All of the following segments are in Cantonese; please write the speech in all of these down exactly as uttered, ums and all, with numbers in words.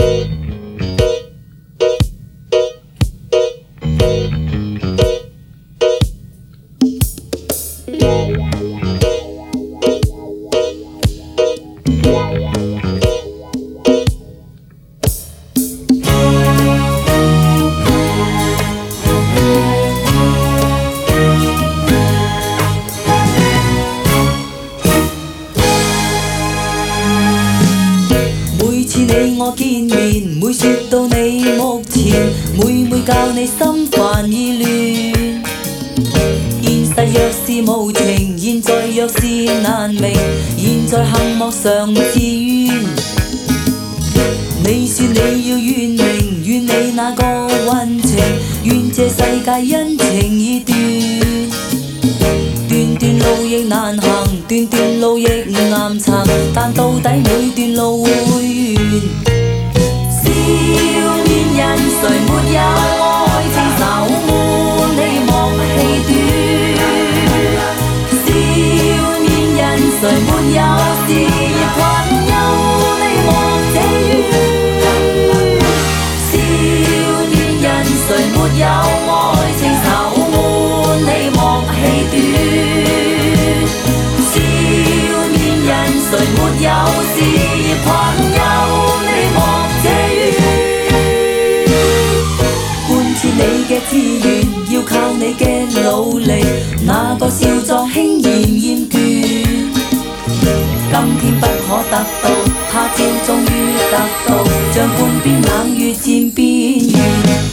你我見面，每說到你目前，每每教你心煩意亂。現實若是無情，現在若是難明，現在幸莫常自怨。你說你要怨命，怨你那個運程，怨這世界因情已斷。段段路亦難行，段段路亦岩層，但到底每段路會完。笑面人誰沒有愛情愁悶，你莫氣短。笑面人誰沒有事業困憂，你莫這怨。笑面人誰沒有愛情愁悶，你莫氣短。笑面人誰沒有事業困憂，你莫這怨。貫徹你嘅志願，要靠你嘅努力，哪個少壯輕言厭倦？今天不可得到，他朝終於得到，像半邊冷月漸邊緣。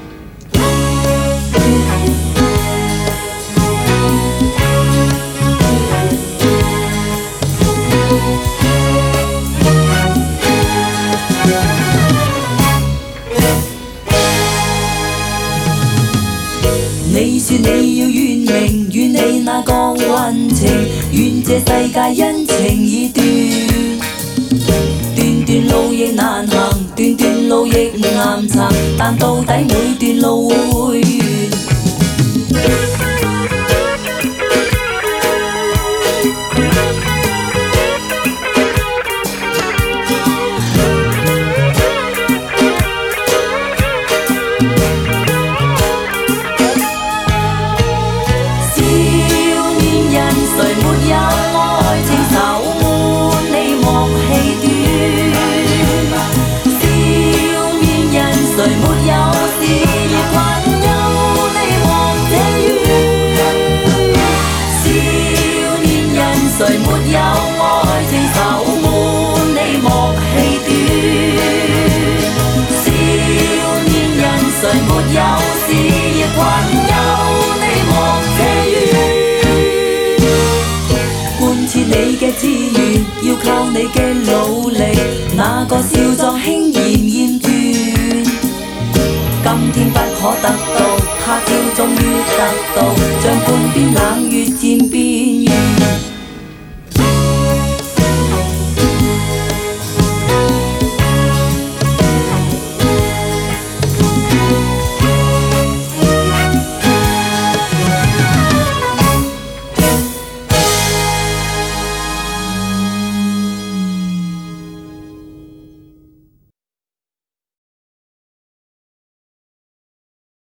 你說你要怨命，怨你那個運程，怨這世界因情已斷。段段路亦難行，段段路亦岩層，但到底每段路會完。誰沒有愛情愁悶，你莫氣短。笑面人誰沒有事業困憂，你莫這怨。笑面人誰沒有愛情愁悶，你莫氣短。笑面人誰沒有事業困憂，你莫這怨。你嘅志願，要靠你嘅努力，哪個少壯輕言厭倦？今天不可得到，他朝終於得到，像半邊冷月漸變。